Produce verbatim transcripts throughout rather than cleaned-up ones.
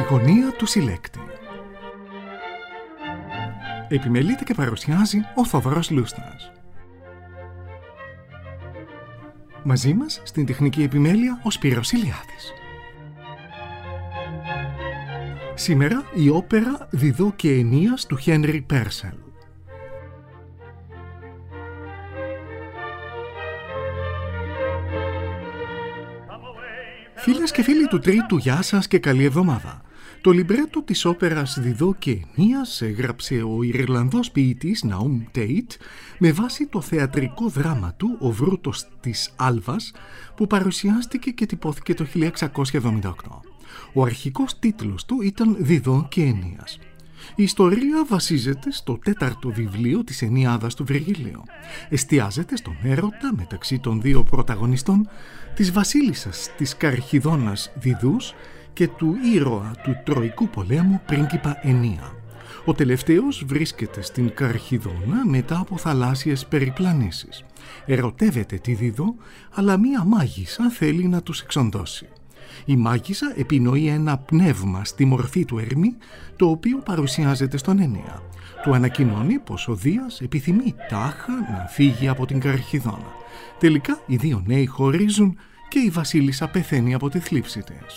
γωνία του συλλέκτη. Επιμελείται και παρουσιάζει ο Θοδωρός Λούστας. Μαζί μας στην τεχνική επιμέλεια ο Σπύρος Ηλιάδης. Σήμερα η όπερα «Διδώ και Αινίας» του Χένρι Πέρσελ. Φίλες και φίλοι του Τρίτου, γεια σας και καλή εβδομάδα. Το λιμπρέτο της όπερας «Διδώ και Αινίας» έγραψε ο Ιρλανδός ποιητής Ναούμ Τέιτ με βάση το θεατρικό δράμα του «Ο Βρούτος της Άλβας» που παρουσιάστηκε και τυπώθηκε το χίλια εξακόσια εβδομήντα οκτώ. Ο αρχικός τίτλος του ήταν «Διδώ και Αινίας». Η ιστορία βασίζεται στο τέταρτο βιβλίο της Ενιάδας του Βεργιλίου. Εστιάζεται στον έρωτα μεταξύ των δύο πρωταγωνιστών, της βασίλισσας της Καρχιδώνας Διδούς και του ήρωα του Τροϊκού πολέμου πρίγκιπα Ενία. Ο τελευταίος βρίσκεται στην Καρχιδώνα μετά από θαλάσσιες περιπλανήσεις. Ερωτεύεται τη Διδώ, αλλά μία μάγισσα θέλει να τους εξοντώσει. Η μάγισσα επινοεί ένα πνεύμα στη μορφή του Ερμή, το οποίο παρουσιάζεται στον Ενία. Του ανακοινώνει πως ο Δίας επιθυμεί τάχα να φύγει από την Καρχιδώνα. Τελικά οι δύο νέοι χωρίζουν και η βασίλισσα πεθαίνει από τη θλίψη της.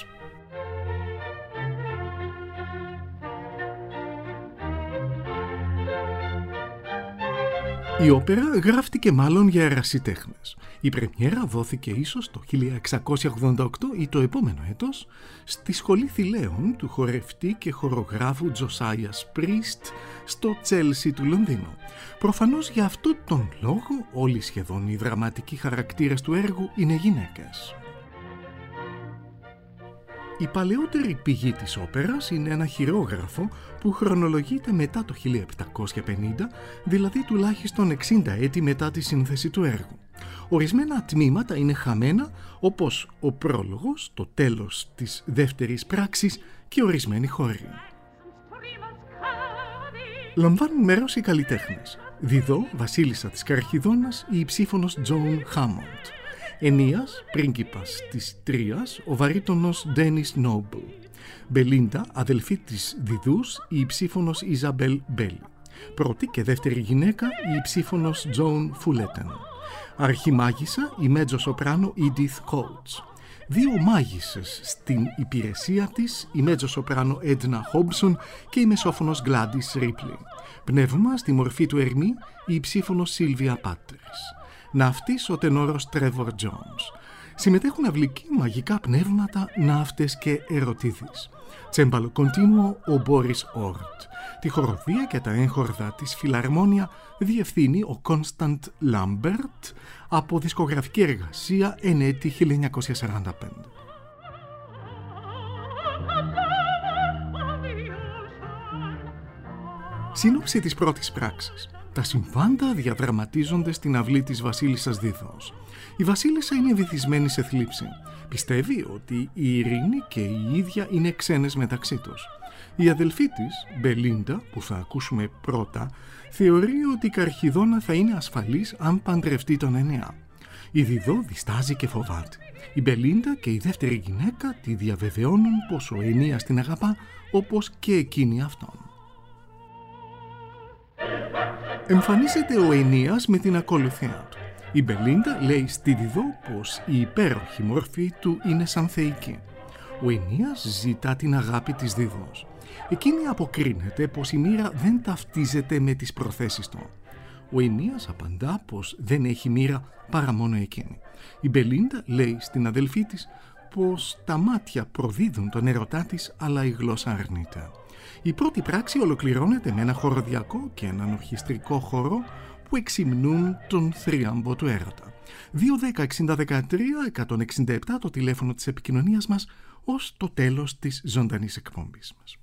Η όπερα γράφτηκε μάλλον για ερασιτέχνες. Η πρεμιέρα δόθηκε ίσως το χίλια εξακόσια ογδόντα οκτώ ή το επόμενο έτος στη Σχολή Θηλαίων του χορευτή και χορογράφου Τζοσάιας Πρίστ στο Τσέλσι του Λονδίνου. Προφανώς για αυτόν τον λόγο όλοι σχεδόν οι δραματικοί χαρακτήρες του έργου είναι γυναίκες. Η παλαιότερη πηγή της όπερας είναι ένα χειρόγραφο που χρονολογείται μετά το χίλια επτακόσια πενήντα, δηλαδή τουλάχιστον εξήντα έτη μετά τη σύνθεση του έργου. Ορισμένα τμήματα είναι χαμένα, όπως ο πρόλογος, το τέλος της δεύτερης πράξης και ορισμένοι χώροι. Λαμβάνουν μέρος οι καλλιτέχνες. Διδώ, βασίλισσα της Καρχιδώνας, η υψήφωνος Τζόουν Χάμοντ. Ενίας, πρίγκιπας της Τρίας, ο βαρύτονος Ντένις Νόμπλ. Μπελίντα, αδελφή της Διδούς, η υψήφωνος Ιζαμπέλ Μπέλι. Πρώτη και δεύτερη γυναίκα, η υψήφωνος Τζόουν Φουλέτεν. Αρχιμάγισσα, η μέτζο σοπράνο Ίντιθ Κόουτς. Δύο μάγισσες στην υπηρεσία της, η μέτζο σοπράνο Έντνα Χόμπσον και η μεσόφωνος Γκλάντις Ρίπλι. Πνεύμα στη μορφή του Ερμή, η υψήφωνος Σίλβια Πάτρις. Ναύτης ο τενόρος Τρέβορ Τζόνς. Συμμετέχουν αυλικοί μαγικά πνεύματα, ναύτες και ερωτίδεις. Τσέμπαλο κοντίνουο ο Μπόρις Όρτ. Τη χοροδία και τα έγχορδα της Φιλαρμόνια διευθύνει ο Κόνσταντ Λάμπερτ από δισκογραφική εργασία εν έτη χίλια εννιακόσια σαράντα πέντε. Σύνοψη της πρώτης πράξης. Τα συμβάντα διαδραματίζονται στην αυλή της βασίλισσας Δίδος. Η βασίλισσα είναι βυθισμένη σε θλίψη. Πιστεύει ότι η ειρήνη και η ίδια είναι ξένες μεταξύ τους. Η αδελφή της, Μπελίντα, που θα ακούσουμε πρώτα, θεωρεί ότι η Καρχιδώνα θα είναι ασφαλής αν παντρευτεί τον Ενέα. Η Διδώ διστάζει και φοβάται. Η Μπελίντα και η δεύτερη γυναίκα τη διαβεβαιώνουν πως ο Ενίας την αγαπά, όπως και εκείνη αυτόν. Εμφανίζεται ο Ενίας με την ακολουθία του. Η Μπελίντα λέει στη Διδώ πως η υπέροχη μορφή του είναι σαν θεϊκή. Ο Ενίας ζητά την αγάπη της Διδώς. Εκείνη αποκρίνεται πως η μοίρα δεν ταυτίζεται με τις προθέσεις του. Ο Ενίας απαντά πως δεν έχει μοίρα παρά μόνο εκείνη. Η Μπελίντα λέει στην αδελφή της πως τα μάτια προδίδουν τον ερωτά της, αλλά η γλώσσα αρνείται. Η πρώτη πράξη ολοκληρώνεται με ένα χοροδιακό και έναν ορχιστρικό χώρο που εξυμνούν τον θρίαμβο του έρωτα. δύο δέκα εξήντα δεκατρία εκατόν εξήντα επτά το τηλέφωνο της επικοινωνίας μας ως το τέλος της ζωντανής εκπομπής μας.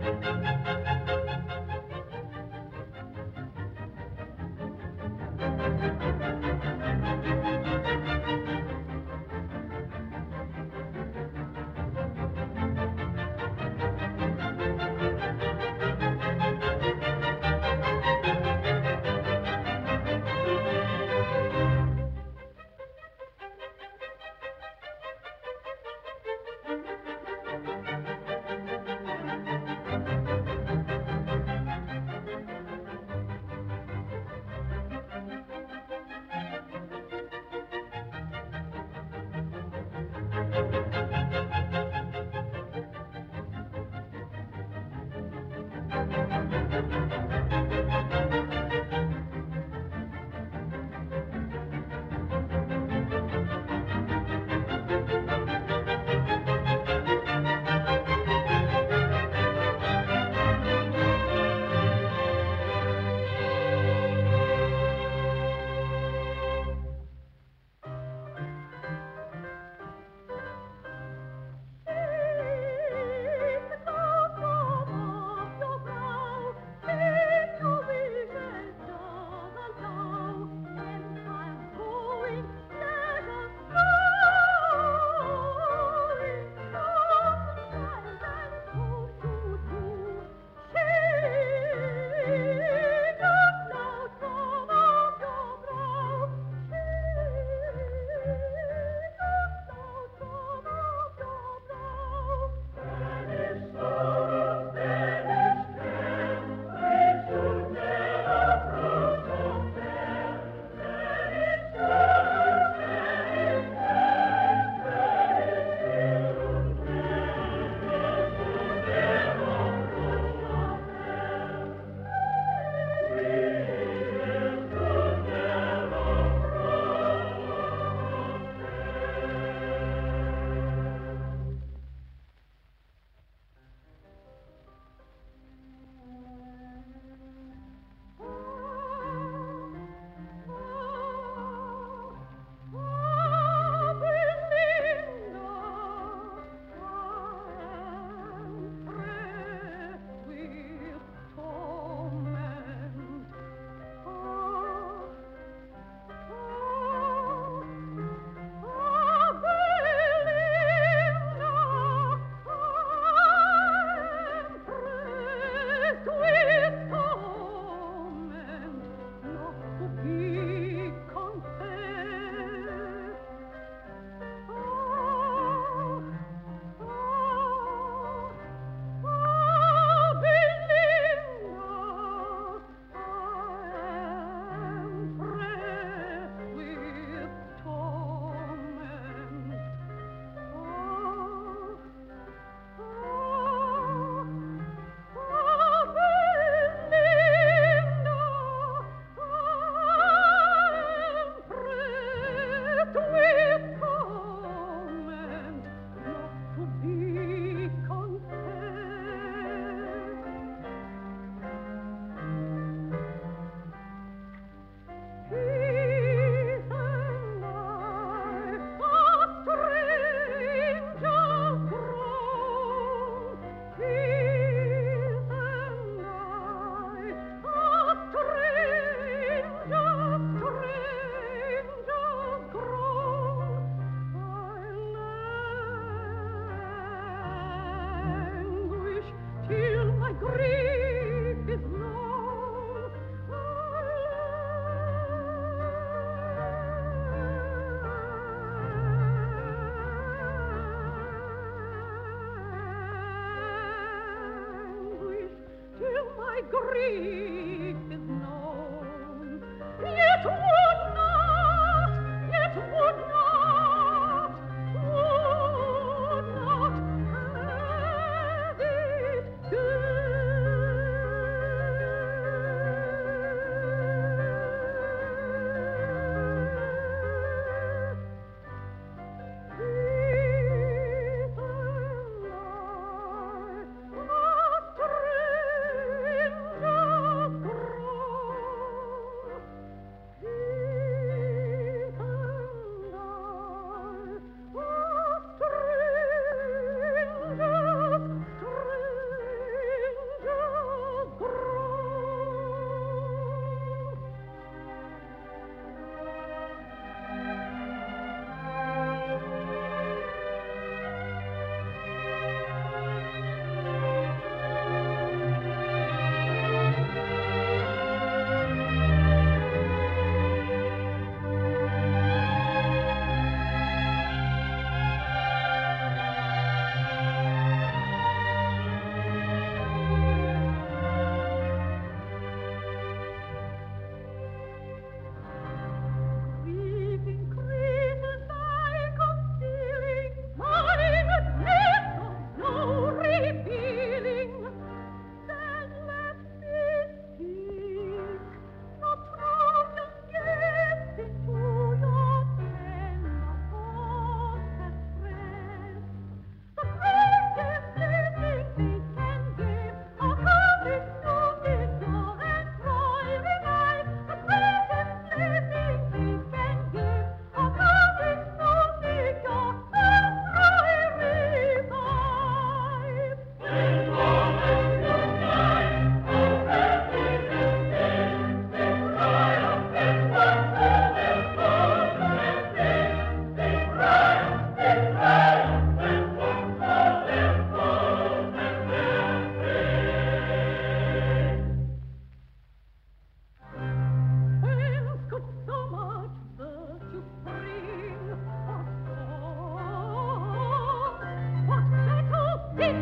grief is known, yet would not, yet would not, would not have it good.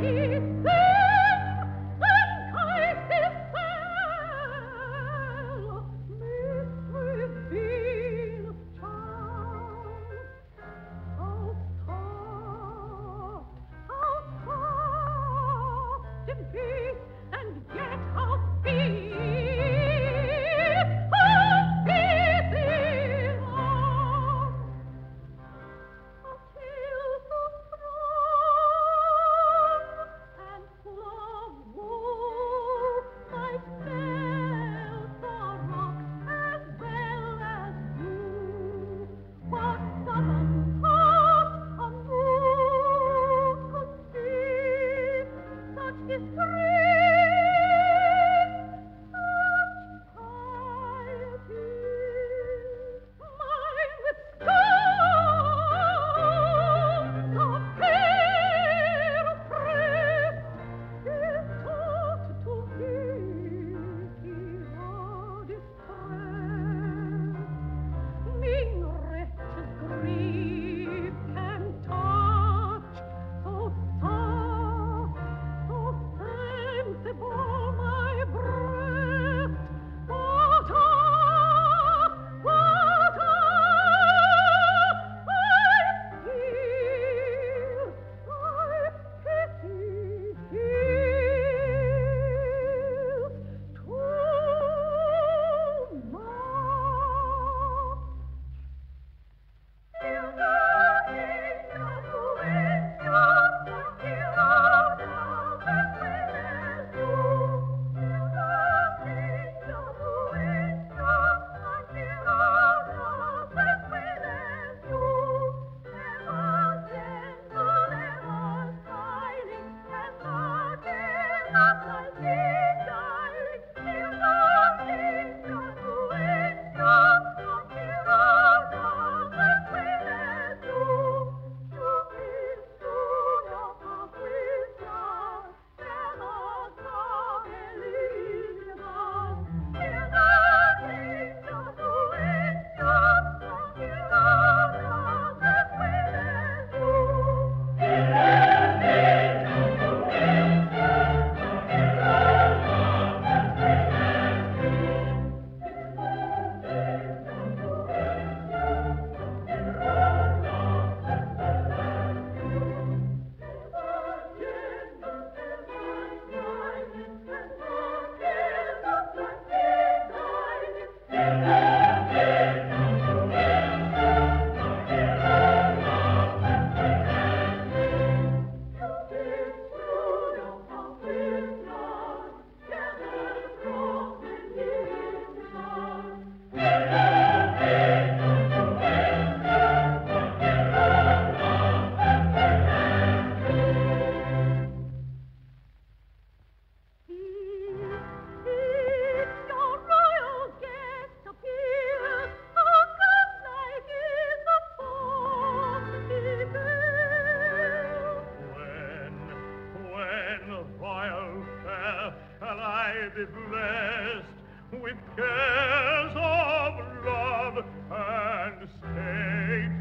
be blessed with cares of love and state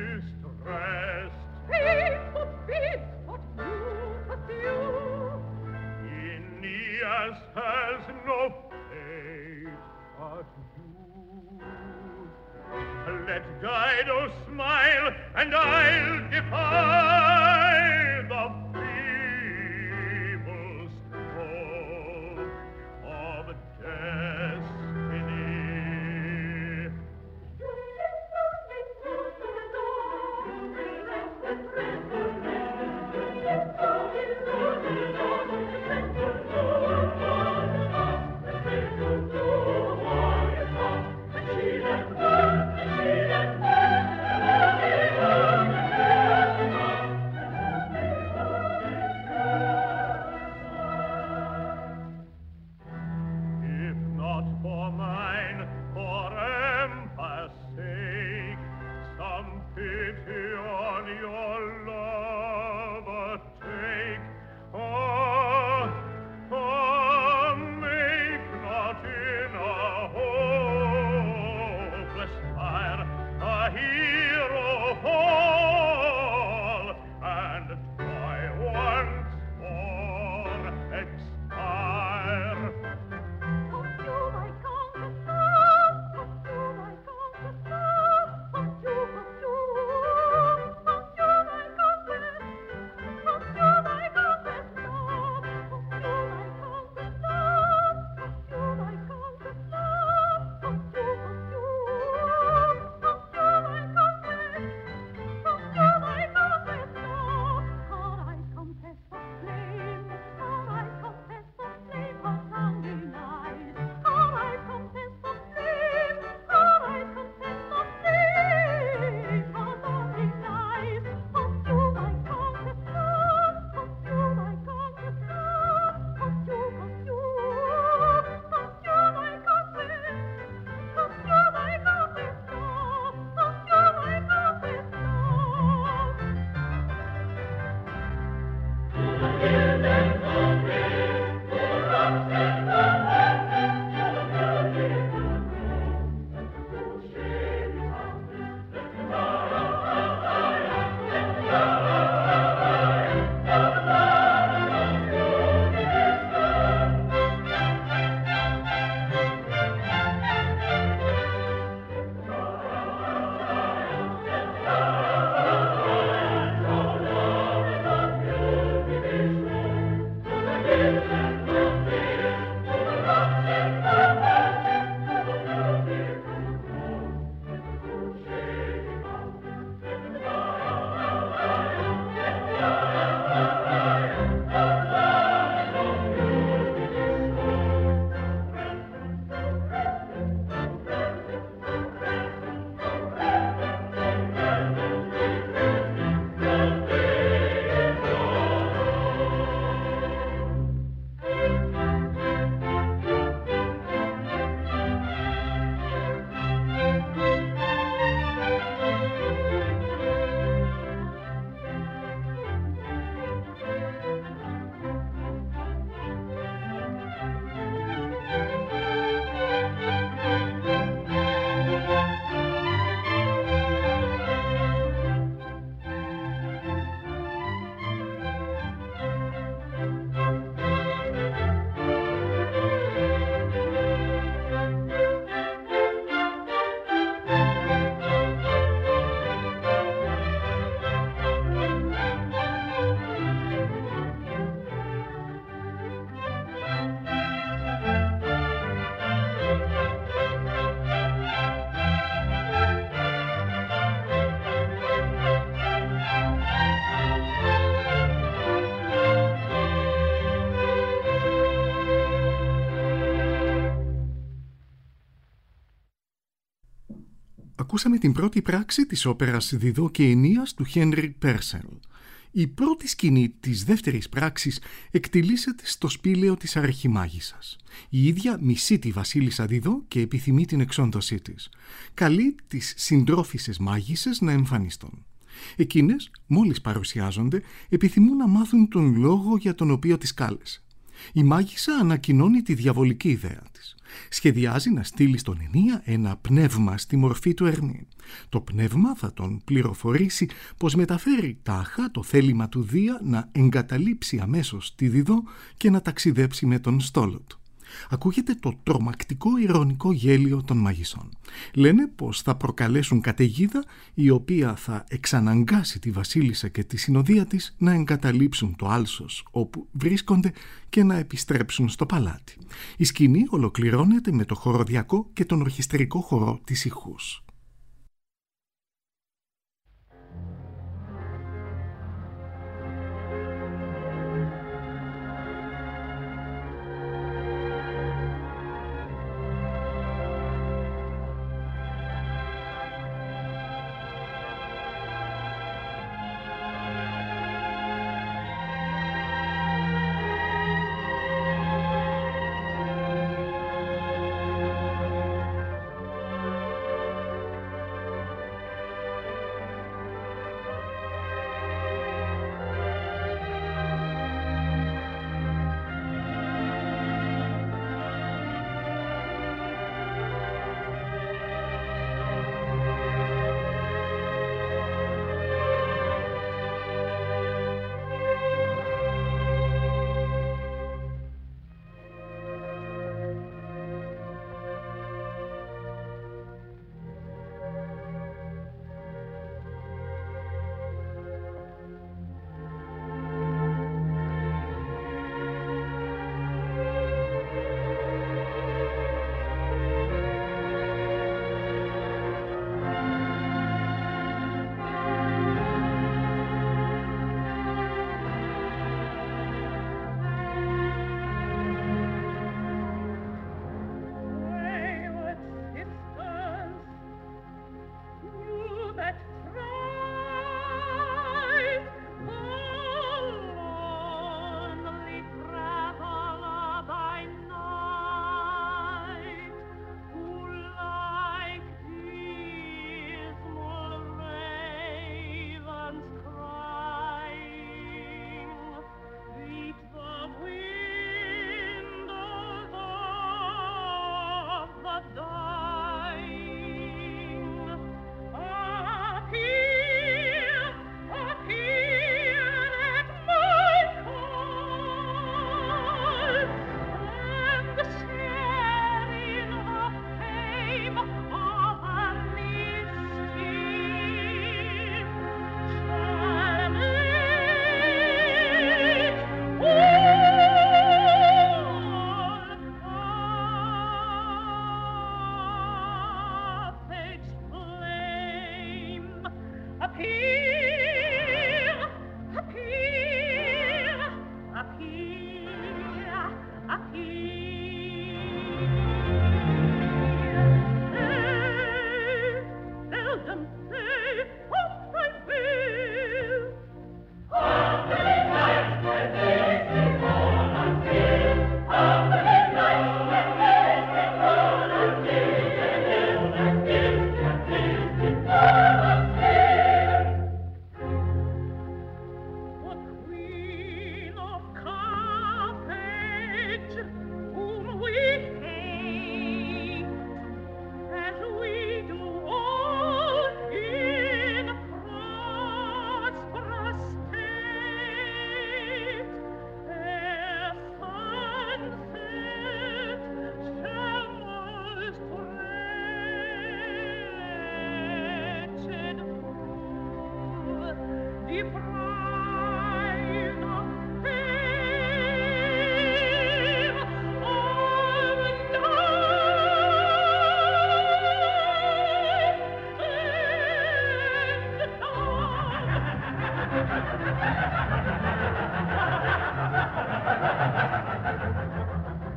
distressed. Fate forbids what you pursue. Aeneas has no fate but you. Let Dido smile, and I'll defy the feeble stroke of destiny. Ακούσαμε την πρώτη πράξη της όπερας Διδό και Αινίας του Χένρι Πέρσελ. Η πρώτη σκηνή της δεύτερης πράξης εκτιλήσεται στο σπήλαιο της Αρχιμάγισσας. Η ίδια μισεί τη βασίλισσα Διδό και επιθυμεί την εξόντωσή της. Καλεί τις συντρόφισσες μάγισσες να εμφανιστούν. Εκείνες, μόλις παρουσιάζονται, επιθυμούν να μάθουν τον λόγο για τον οποίο τις κάλεσε. Η μάγισσα ανακοινώνει τη διαβολική ιδέα της. Σχεδιάζει να στείλει στον Αινία ένα πνεύμα στη μορφή του Ερμή. Το πνεύμα θα τον πληροφορήσει πως μεταφέρει τάχα το θέλημα του Δία να εγκαταλείψει αμέσως τη Διδό και να ταξιδέψει με τον στόλο του. Ακούγεται το τρομακτικό ηρωνικό γέλιο των μαγισσών. Λένε πως θα προκαλέσουν καταιγίδα η οποία θα εξαναγκάσει τη βασίλισσα και τη συνοδεία της να εγκαταλείψουν το άλσος όπου βρίσκονται και να επιστρέψουν στο παλάτι. Η σκηνή ολοκληρώνεται με το χοροδιακό και τον ορχιστρικό χορό της ηχούς.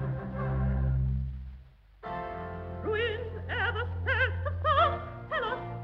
Ruin ever felt the song, tell us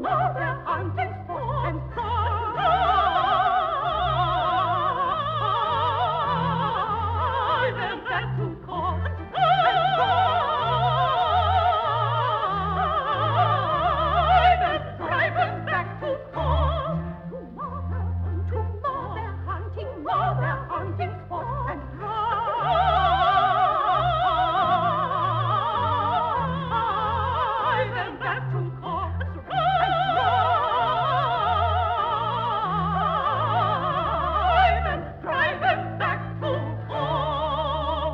know their hunting sport and drive them back to court and drive them, drive them back to court. To know their hunting, know their hunting, know their hunting sport and drive them back to court and drive them, drive them back to court.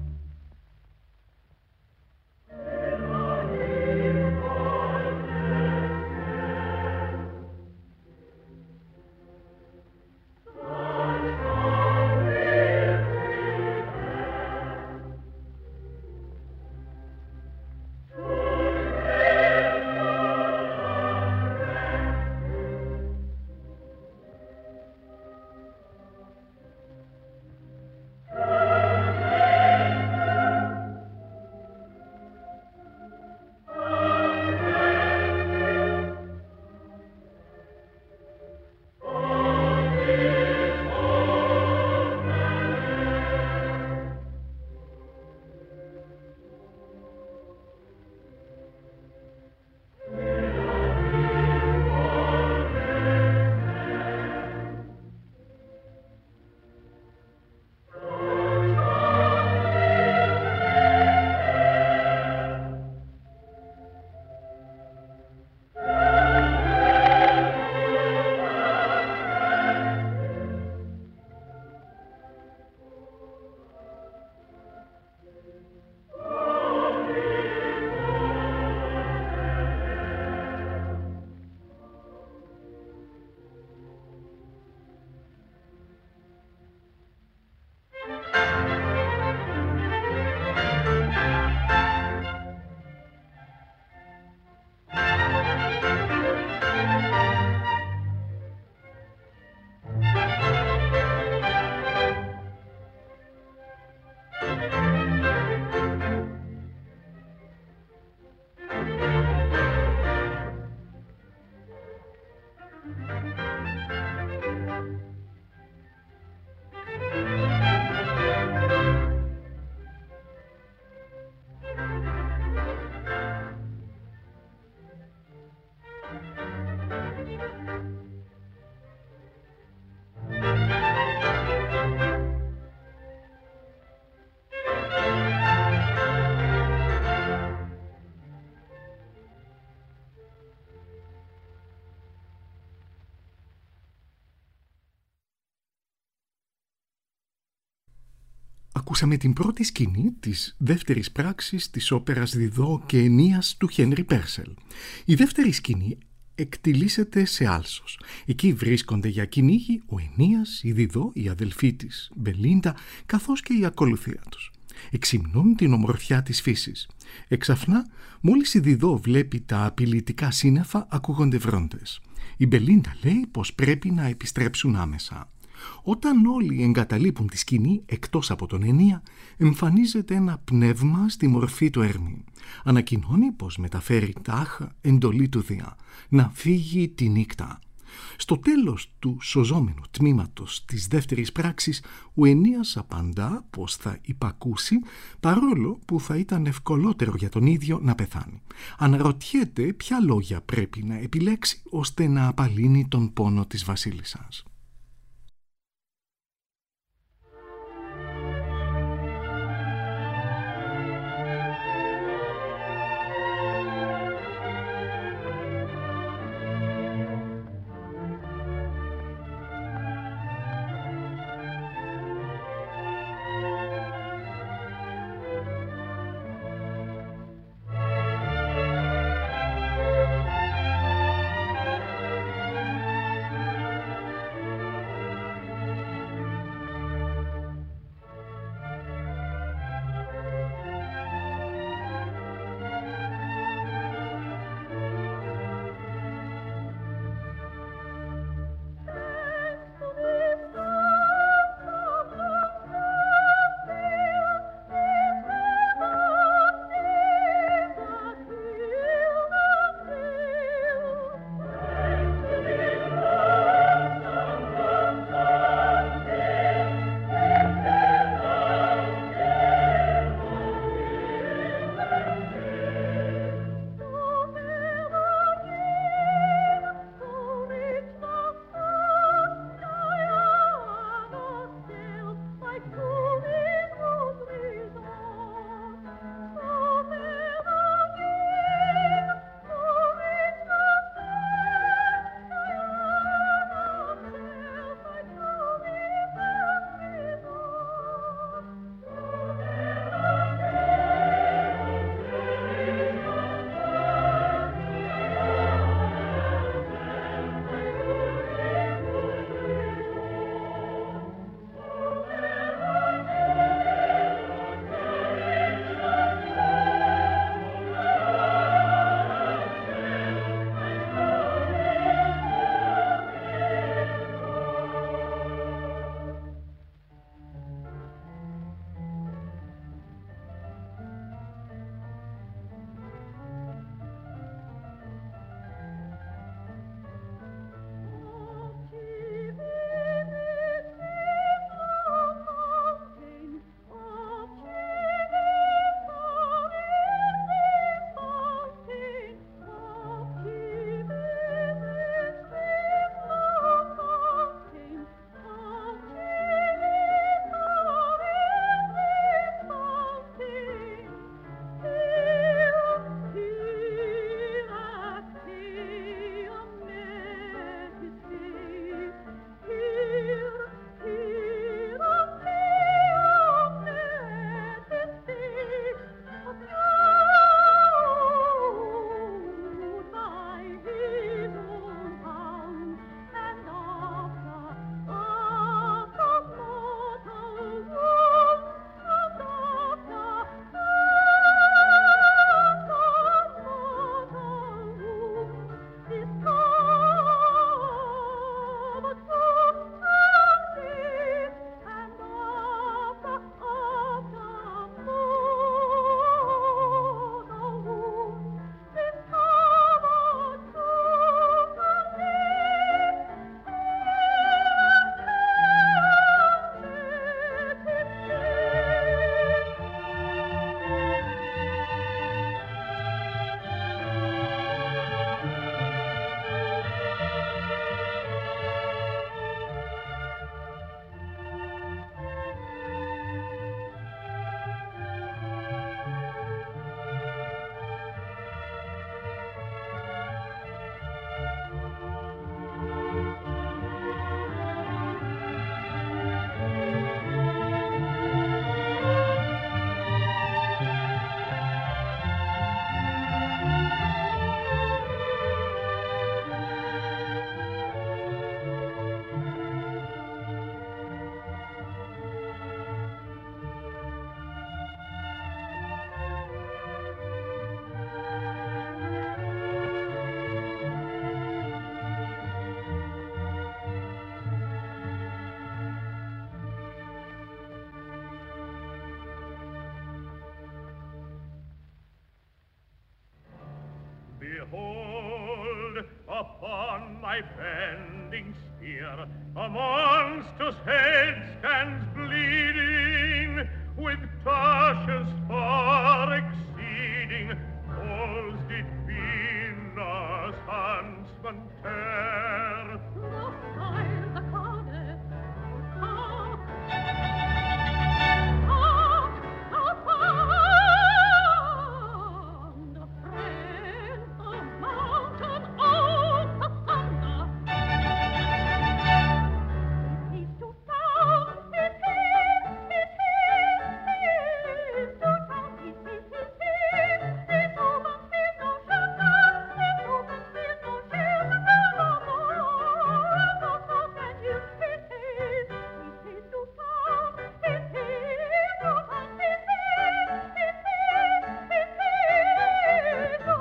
Ακούσαμε την πρώτη σκηνή της δεύτερης πράξης της όπερας Διδώ και Αινίας του Χένρι Πέρσελ. Η δεύτερη σκηνή εκτιλήσεται σε Άλσος. Εκεί βρίσκονται για κυνήγι ο Αινίας, η Διδώ, η αδελφή της Μπελίντα, καθώς και η ακολουθία τους. Εξυμνούν την ομορφιά της φύσης. Εξαφνά, μόλις η Διδώ βλέπει τα απειλητικά σύννεφα, ακούγονται βρόντες. Η Μπελίντα λέει πως πρέπει να επιστρέψουν άμεσα. Όταν όλοι εγκαταλείπουν τη σκηνή, εκτός από τον Αινία, εμφανίζεται ένα πνεύμα στη μορφή του Ερμή. Ανακοινώνει πως μεταφέρει τάχα εντολή του Δία να φύγει τη νύχτα. Στο τέλος του σωζόμενου τμήματος της δεύτερης πράξης, ο Αινίας απαντά πως θα υπακούσει, παρόλο που θα ήταν ευκολότερο για τον ίδιο να πεθάνει. Αναρωτιέται ποια λόγια πρέπει να επιλέξει ώστε να απαλύνει τον πόνο της βασίλισσας. behold, upon my bending spear, a monstrous head stands bleeding, with tushes far exceeding those did Venus' huntsman tear. The fire, the goddess, hark, hark, upon the friend, the mountain oak, the thunder. It is to town, it is, it is, it is to town, it is, it is, it opens with no shelter, it opens with no shelter, no more, no more than you, it is, it is to town, it is to town, it is, it is, it is to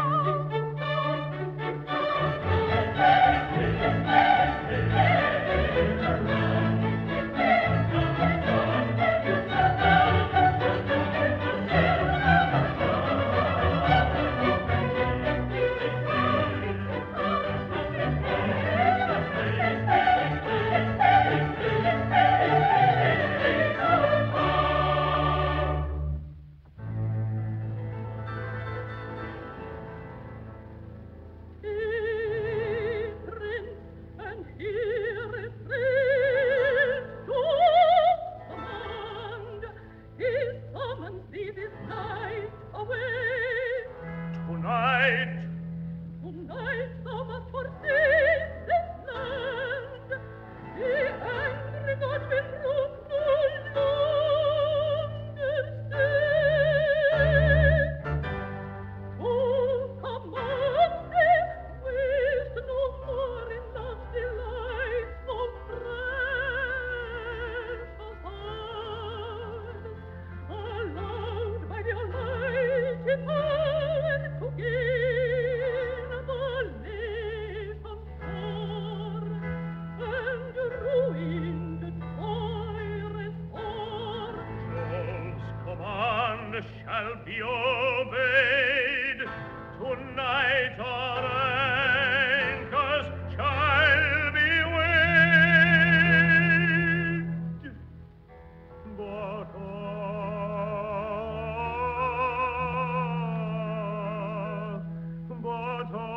shall be obeyed. Tonight our anchors shall be weighed. But ah, but ah,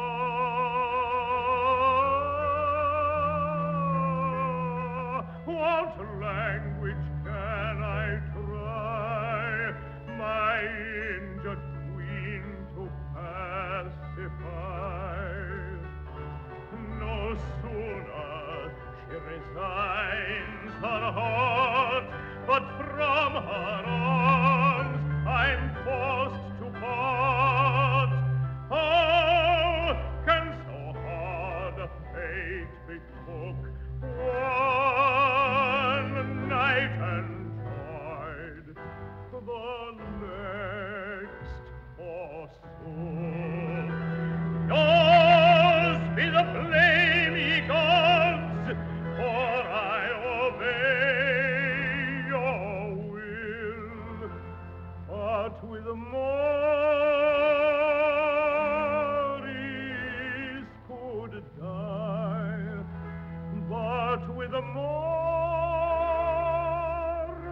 what language can I try my injured queen to pacify? No sooner she resigns her heart, but from her arms I'm forced to part. How can so hard a fate betook one night enjoyed, the next forsook? Yours be the blame, ye gods, for I obey your will, but with Maurice could die, but with more,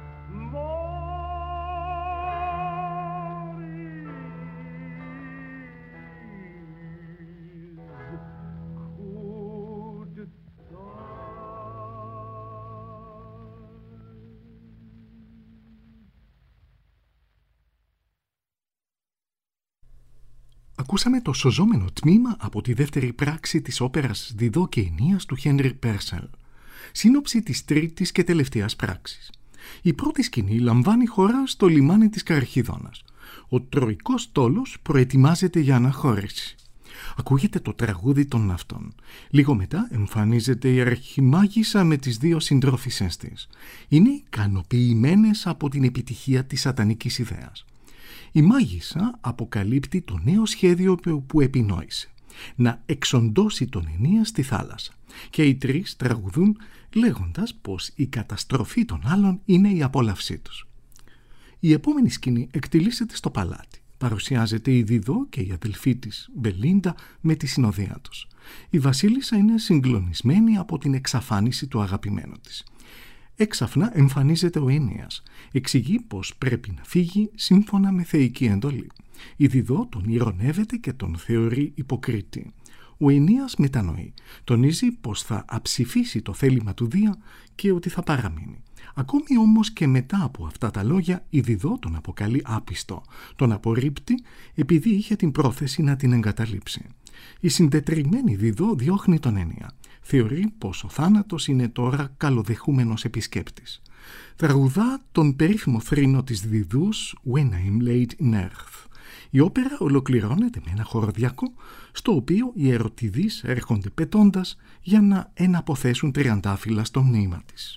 Maurice could die. Ακούσαμε το σωζόμενο τμήμα από τη δεύτερη πράξη της όπερας Διδό και Αινίας του Χένρι Πέρσελ, σύνοψη της τρίτης και τελευταίας πράξης. Η πρώτη σκηνή λαμβάνει χώρα στο λιμάνι της Καρχιδόνας. Ο τροϊκός στόλος προετοιμάζεται για αναχώρηση. Ακούγεται το τραγούδι των ναυτών. Λίγο μετά εμφανίζεται η αρχιμάγισσα με τις δύο συντρόφισσες της. Είναι ικανοποιημένες από την επιτυχία της σατανικής ιδέας. Η μάγισσα αποκαλύπτει το νέο σχέδιο που επινόησε, να εξοντώσει τον Αινία στη θάλασσα, και οι τρεις τραγουδούν λέγοντας πως η καταστροφή των άλλων είναι η απόλαυσή τους. Η επόμενη σκηνή εκτελήσεται στο παλάτι. Παρουσιάζεται η Διδό και η αδελφή της Μπελίντα με τη συνοδεία τους. Η βασίλισσα είναι συγκλονισμένη από την εξαφάνιση του αγαπημένου της. Έξαφνα εμφανίζεται ο Ένεας. Εξηγεί πως πρέπει να φύγει σύμφωνα με θεϊκή εντολή. Η Διδό τον ηρωνεύεται και τον θεωρεί υποκρίτη. Ο Ενείας μετανοεί. Τονίζει πως θα αψηφίσει το θέλημα του Δία και ότι θα παραμείνει. Ακόμη όμως και μετά από αυτά τα λόγια η Διδό τον αποκαλεί άπιστο. Τον απορρίπτει επειδή είχε την πρόθεση να την εγκαταλείψει. Η συντετριμμένη Διδό διώχνει τον Ένεια. Θεωρεί πως ο θάνατος είναι τώρα καλοδεχούμενος επισκέπτης. Τραγουδά τον περίφημο θρήνο της Διδούς «When I'm late in earth». Η όπερα ολοκληρώνεται με ένα χοροδιακό, στο οποίο οι ερωτηδείς έρχονται πετώντας για να εναποθέσουν τριαντάφυλλα στο μνήμα της.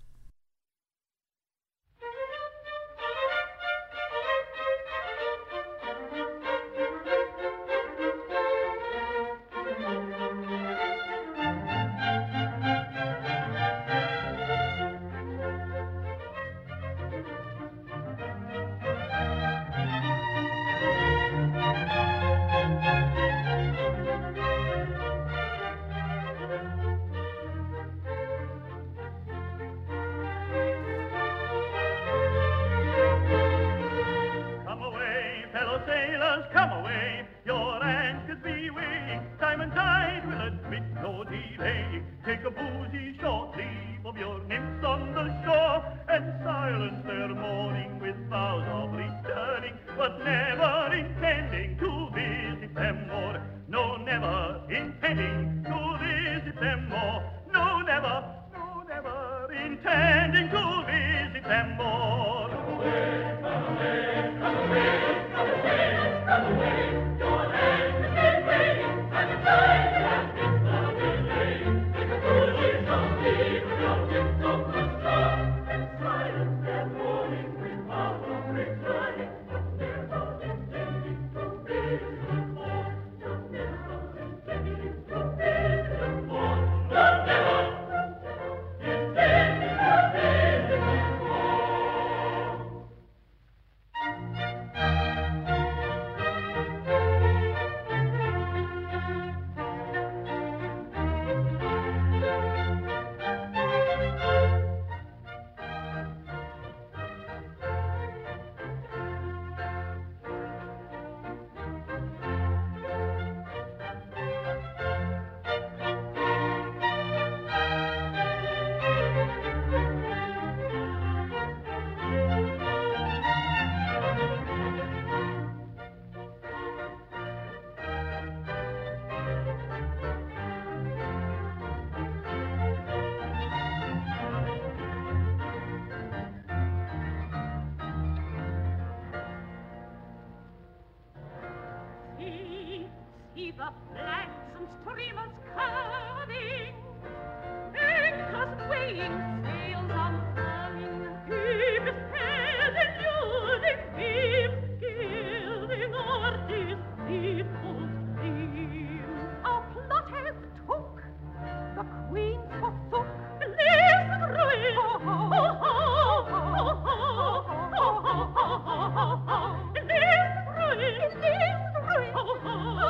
The flags and streamers coming, anchors weighing, sails unfurling, keep his head in yielding beam, gilding o'er this peaceful stream. Our plotters took, the queen forsook, leaves of ruin, oh, oh, oh, oh, oh, oh, oh, oh, leaves of ruin, leaves of ruin, oh, oh, oh.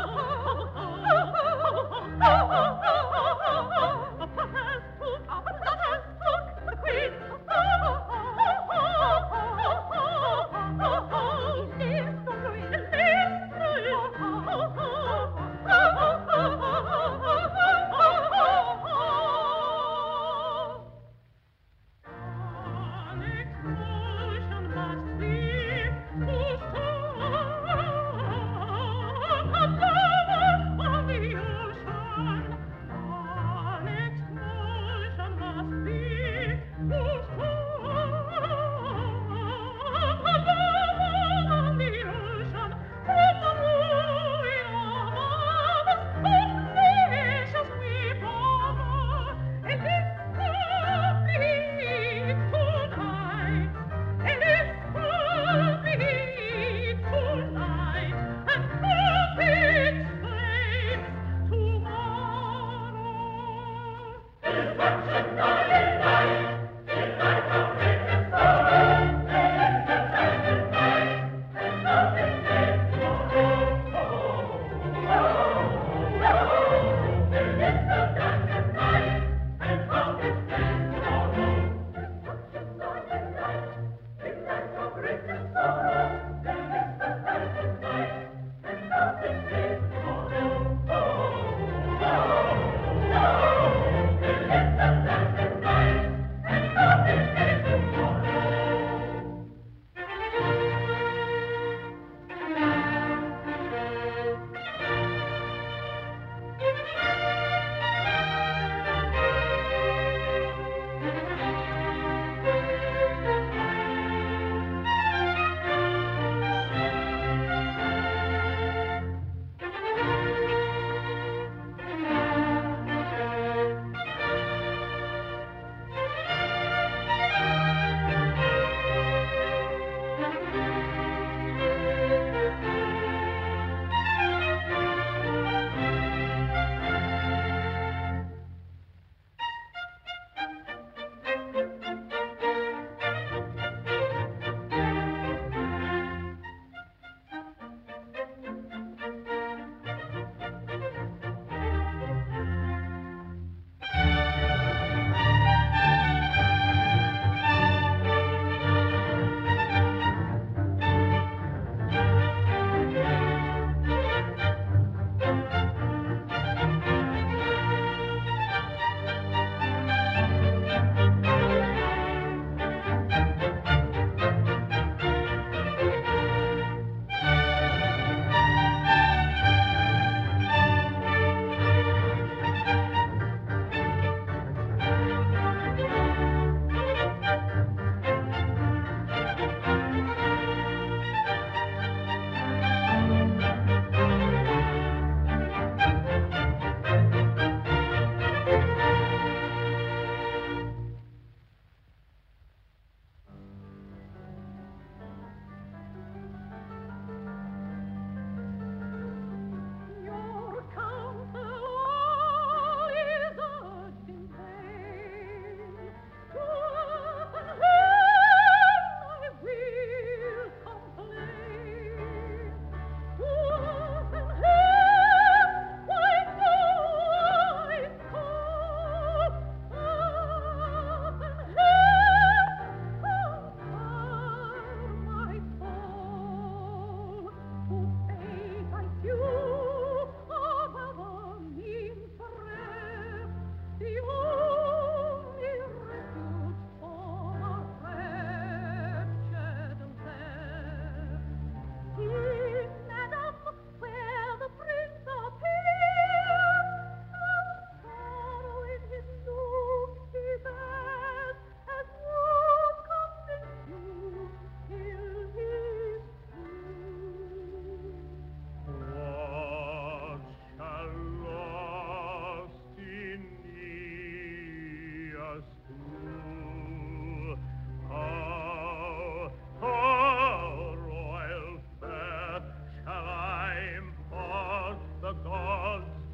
Nothing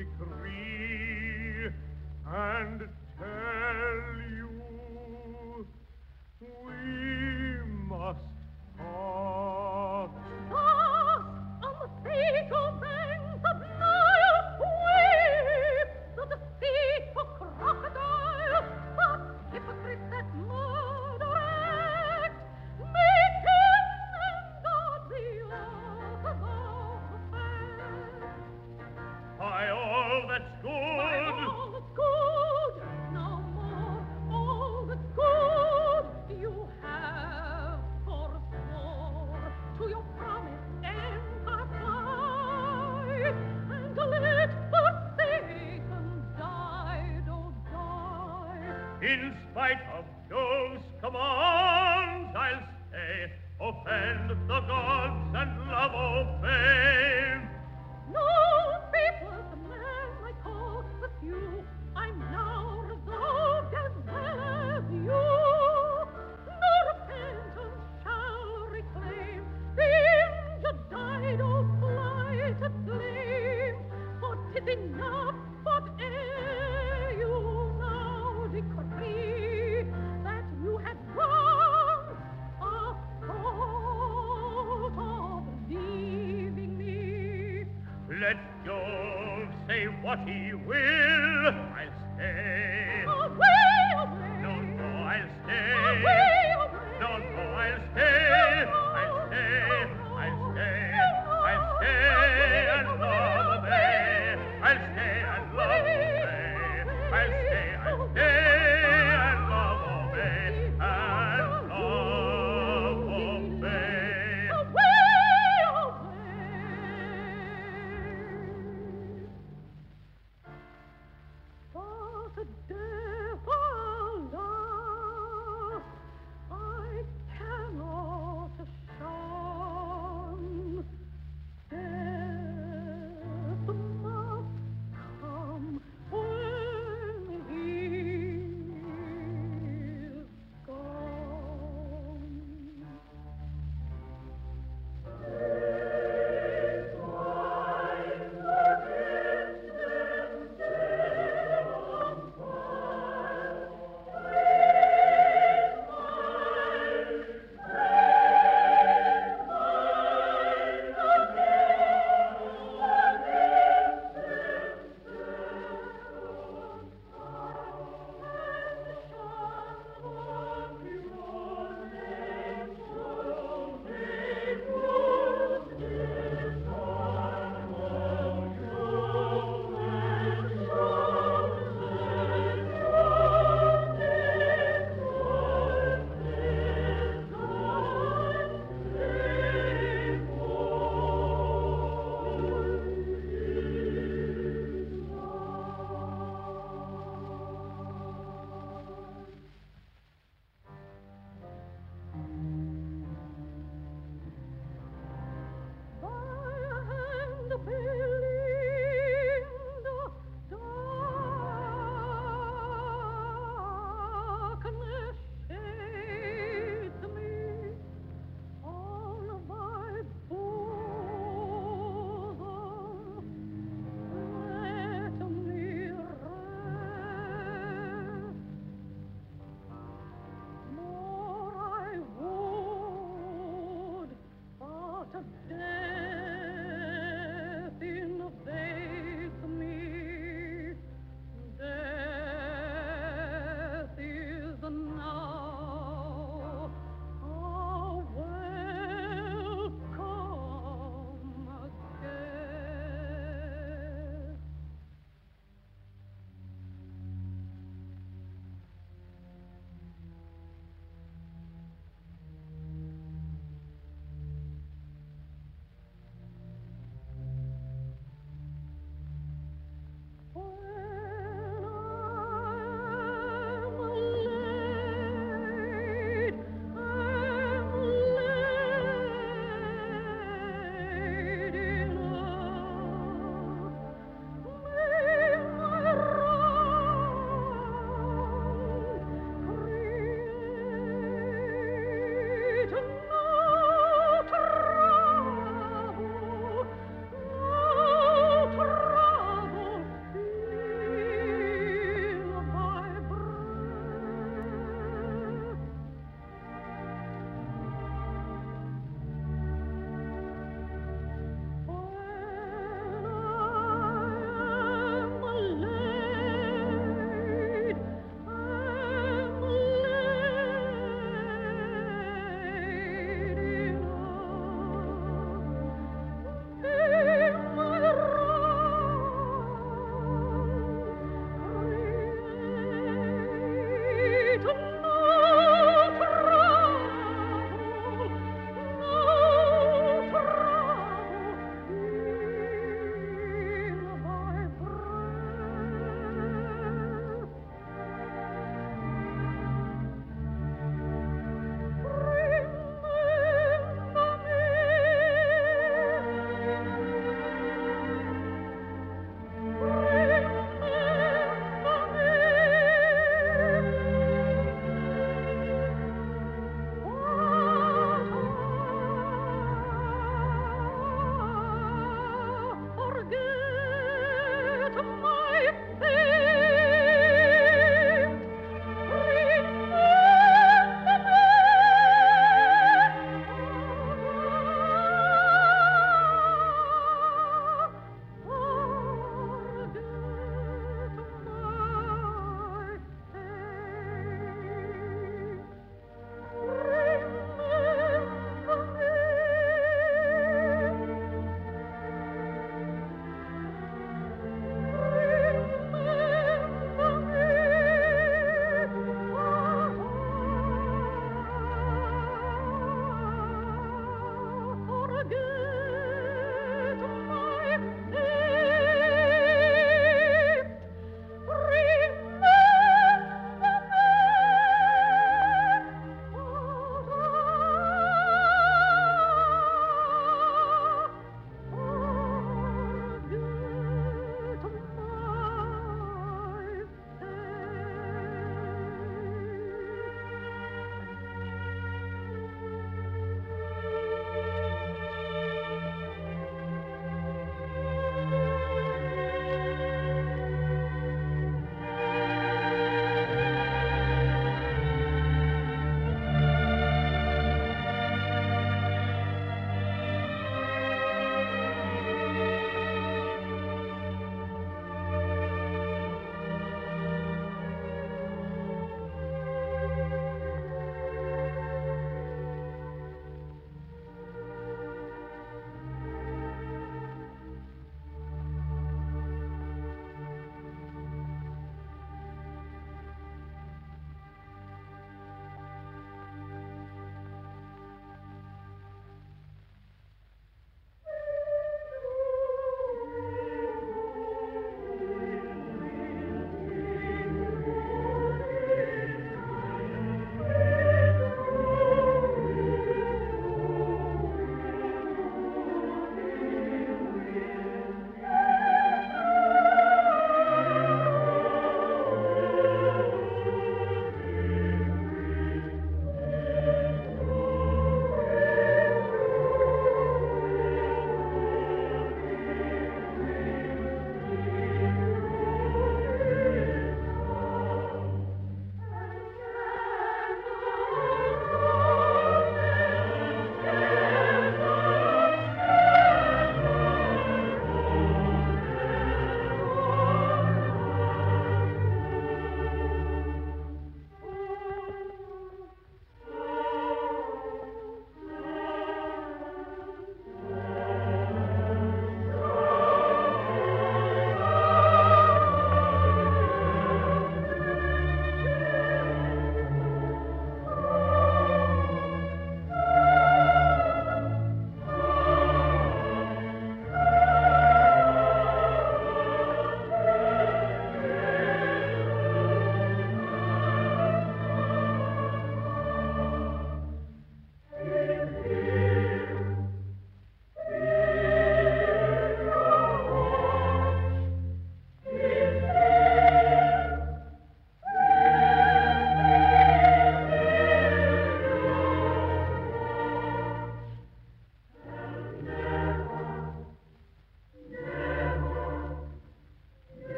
decree and tell you we must part. Thus, on the fatal banks of Nile, weep the deceitful crocodile, but hypocrites that murder act, make him and God the author of the fact. By all that's good, By all that's good, no more, all that's good you have forswore. To your promised empire fly, and let the Satan die, oh die. in spite of Jove's commands, I'll stay, offend the gods and love obey. No people, the man I call with you, I'm now resolved as well as you. No repentance shall reclaim the injured Dido's plighted flame, for 'tis enough whate'er you now decree, that you had once a thought of leaving me. Let Jove say what he will, I'll stay. Away, away. No, no, I'll stay. Away, away. No, no, I'll stay. I'll stay. I'll stay. I'll stay and love obey. I'll stay and love obey. I'll stay, I'll stay and love obey. And love obey. Away, away. But death, alas, I cannot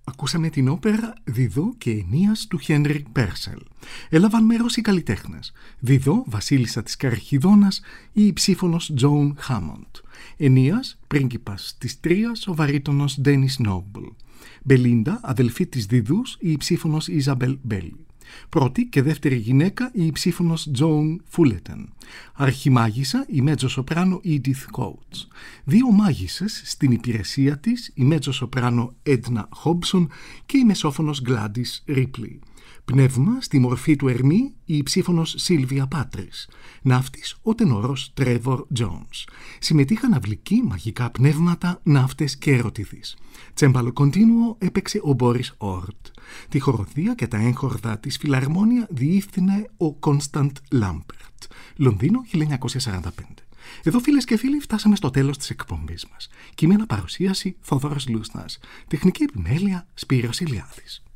Ακούσαμε την όπερα «Διδώ και Αινίας» του Χένρικ Πέρσελ. Έλαβαν μέρος οι καλλιτέχνες. Διδώ, βασίλισσα της Καρχιδόνας, η υψίφωνος Τζόουν Χάμοντ. Αινίας, πρίγκιπας της Τρίας, ο βαρύτονος Ντένις Νόμπλ. Μπελίντα, αδελφή της Διδούς, η υψίφωνος Ιζαμπέλ Μπέλι. Πρώτη και δεύτερη γυναίκα, η υψίφωνος Τζόουν Φούλετεν. Αρχιμάγισσα, η μέτζο-σοπράνο Ίντιθ Κόουτς. Δύο μάγισσες στην υπηρεσία της, η μέτζο-σοπράνο Έντνα Χόμπσον και η μεσόφωνος Γκλάντις Ρίπλι. Πνεύμα στη μορφή του Ερμή, η υψίφωνος Σίλβια Πάτρις. Ναύτης, ο τενόρος Τρέβορ Τζόνς. Συμμετείχαν αυλικοί μαγικά πνεύματα, ναύτες και ερωτηθείς. Τσέμπαλο κοντίνουο έπαιξε ο Μπόρις Όρτ. Τη χοροδία και τα έγχορδα της Φιλαρμόνια διεύθυνε ο Κόνσταντ Λάμπερτ. Λονδίνο, χίλια εννιακόσια σαράντα πέντε. Εδώ, φίλες και φίλοι, φτάσαμε στο τέλος της εκπομπής μας. Κείμενα παρουσίαση Θόδωρος Λούσνας. Τεχνική επιμέλεια Σπύρος Ηλιάδης.